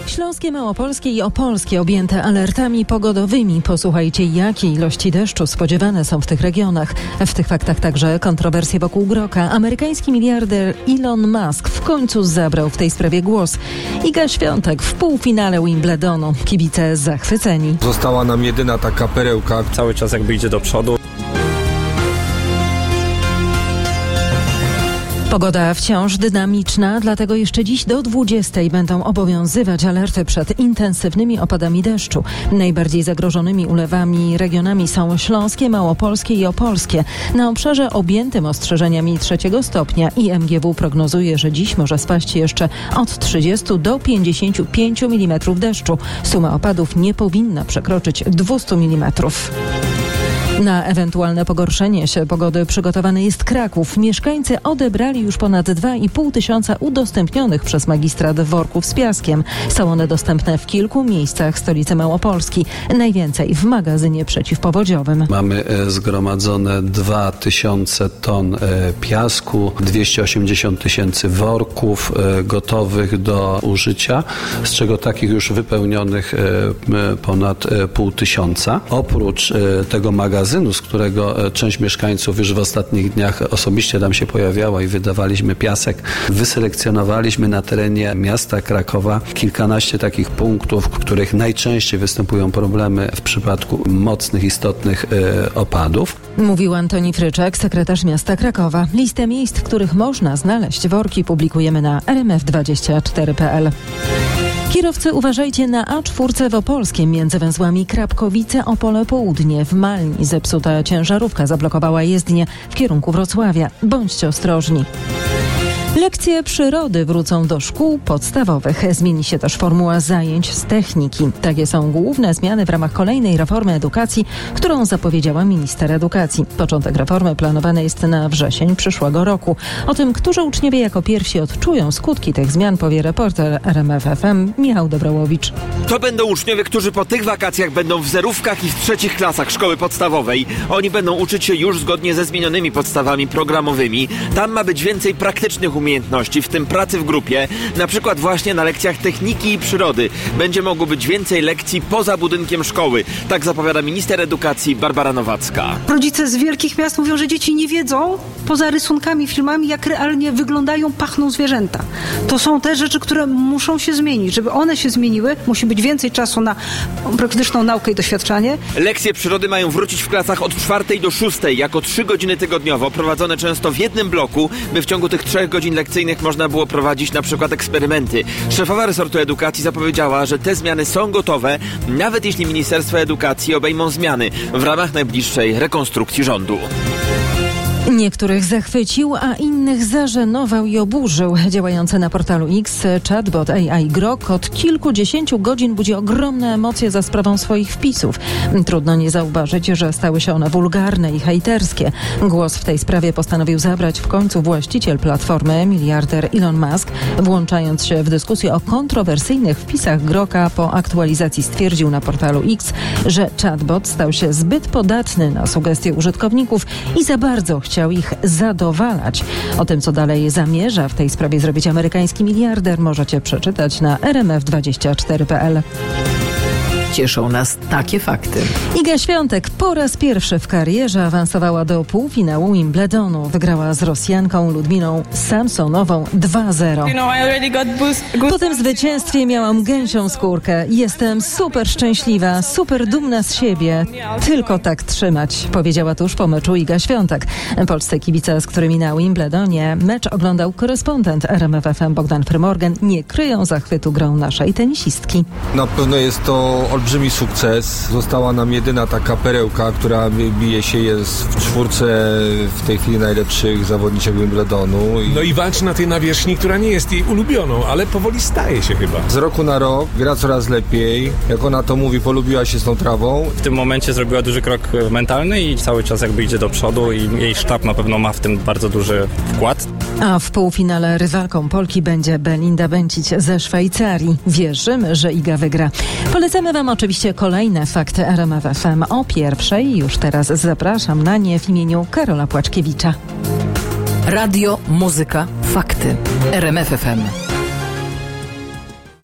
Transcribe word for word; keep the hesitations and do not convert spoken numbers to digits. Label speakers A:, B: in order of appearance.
A: Śląskie, Małopolskie i Opolskie objęte alertami pogodowymi. Posłuchajcie, jakie ilości deszczu spodziewane są w tych regionach. W tych faktach także kontrowersje wokół Groka. Amerykański miliarder Elon Musk w końcu zabrał w tej sprawie głos. Iga Świątek w półfinale Wimbledonu. Kibice zachwyceni.
B: Została nam jedyna taka perełka.
C: Cały czas jakby idzie do przodu.
A: Pogoda wciąż dynamiczna, dlatego jeszcze dziś do dwudziestej będą obowiązywać alerty przed intensywnymi opadami deszczu. Najbardziej zagrożonymi ulewami regionami są Śląskie, Małopolskie i Opolskie. Na obszarze objętym ostrzeżeniami trzeciego stopnia I M G W prognozuje, że dziś może spaść jeszcze od trzydziestu do pięćdziesięciu pięciu milimetrów deszczu. Suma opadów nie powinna przekroczyć dwustu milimetrów. Na ewentualne pogorszenie się pogody przygotowany jest Kraków. Mieszkańcy odebrali już ponad dwa i pół tysiąca udostępnionych przez magistrat worków z piaskiem. Są one dostępne w kilku miejscach stolicy Małopolski. Najwięcej w magazynie przeciwpowodziowym.
D: Mamy zgromadzone dwa tysiące ton piasku, dwieście osiemdziesiąt tysięcy worków gotowych do użycia, z czego takich już wypełnionych ponad pół tysiąca. Oprócz tego magazynu, z którego część mieszkańców już w ostatnich dniach osobiście tam się pojawiała i wydawaliśmy piasek, wyselekcjonowaliśmy na terenie miasta Krakowa kilkanaście takich punktów, w których najczęściej występują problemy w przypadku mocnych, istotnych y, opadów.
A: Mówił Antoni Fryczek, sekretarz miasta Krakowa. Listę miejsc, w których można znaleźć worki, publikujemy na r m f dwadzieścia cztery kropka p l. Kierowcy, uważajcie na A cztery w Opolskiem między węzłami Krapkowice, Opole Południe. W Malni zepsuta ciężarówka zablokowała jezdnię w kierunku Wrocławia. Bądźcie ostrożni. Lekcje przyrody wrócą do szkół podstawowych. Zmieni się też formuła zajęć z techniki. Takie są główne zmiany w ramach kolejnej reformy edukacji, którą zapowiedziała minister edukacji. Początek reformy planowany jest na wrzesień przyszłego roku. O tym, którzy uczniowie jako pierwsi odczują skutki tych zmian, powie reporter R M F F M Michał Dobrołowicz.
E: To będą uczniowie, którzy po tych wakacjach będą w zerówkach i w trzecich klasach szkoły podstawowej. Oni będą uczyć się już zgodnie ze zmienionymi podstawami programowymi. Tam ma być więcej praktycznych umiejętności. umiejętności, w tym pracy w grupie, na przykład właśnie na lekcjach techniki i przyrody. Będzie mogło być więcej lekcji poza budynkiem szkoły. Tak zapowiada minister edukacji Barbara Nowacka.
F: Rodzice z wielkich miast mówią, że dzieci nie wiedzą, poza rysunkami, filmami, jak realnie wyglądają, pachną zwierzęta. To są te rzeczy, które muszą się zmienić. Żeby one się zmieniły, musi być więcej czasu na praktyczną naukę i doświadczanie.
E: Lekcje przyrody mają wrócić w klasach od czwartej do szóstej, jako trzy godziny tygodniowo, prowadzone często w jednym bloku, by w ciągu tych trzech godzin lekcyjnych można było prowadzić na przykład eksperymenty. Szefowa resortu edukacji zapowiedziała, że te zmiany są gotowe, nawet jeśli Ministerstwo Edukacji obejmą zmiany w ramach najbliższej rekonstrukcji rządu.
A: Niektórych zachwycił, a innych zażenował i oburzył. Działający na portalu X chatbot A I Grok od kilkudziesięciu godzin budzi ogromne emocje za sprawą swoich wpisów. Trudno nie zauważyć, że stały się one wulgarne i hejterskie. Głos w tej sprawie postanowił zabrać w końcu właściciel platformy, miliarder Elon Musk. Włączając się w dyskusję o kontrowersyjnych wpisach Groka, po aktualizacji stwierdził na portalu X, że chatbot stał się zbyt podatny na sugestie użytkowników i za bardzo chciał Chciał ich zadowalać. O tym, co dalej zamierza w tej sprawie zrobić amerykański miliarder, możecie przeczytać na r m f dwadzieścia cztery kropka p l.
G: Cieszą nas takie fakty.
A: Iga Świątek po raz pierwszy w karierze awansowała do półfinału Wimbledonu. Wygrała z Rosjanką Ludminą Samsonową dwa zero. Po tym zwycięstwie miałam gęsią skórkę. Jestem super szczęśliwa, super dumna z siebie. Tylko tak trzymać, powiedziała tuż po meczu Iga Świątek. Polscy kibice, z którymi na Wimbledonie mecz oglądał korespondent R M F F M Bogdan Frymorgan, nie kryją zachwytu grą naszej tenisistki.
B: Na pewno jest to olbrzymi sukces. Została nam jedyna taka perełka, która bije się, jest w czwórce w tej chwili najlepszych zawodniczek Wimbledonu.
H: No i walczy na tej nawierzchni, która nie jest jej ulubioną, ale powoli staje się chyba.
B: Z roku na rok gra coraz lepiej. Jak ona to mówi, polubiła się z tą trawą.
C: W tym momencie zrobiła duży krok mentalny i cały czas jakby idzie do przodu i jej sztab na pewno ma w tym bardzo duży wkład.
A: A w półfinale rywalką Polki będzie Belinda Bencic ze Szwajcarii. Wierzymy, że Iga wygra. Polecamy Wam oczywiście kolejne fakty R M F F M o pierwszej. Już teraz zapraszam na nie w imieniu Karola Płaczkiewicza.
G: Radio, muzyka, fakty. R M F F M.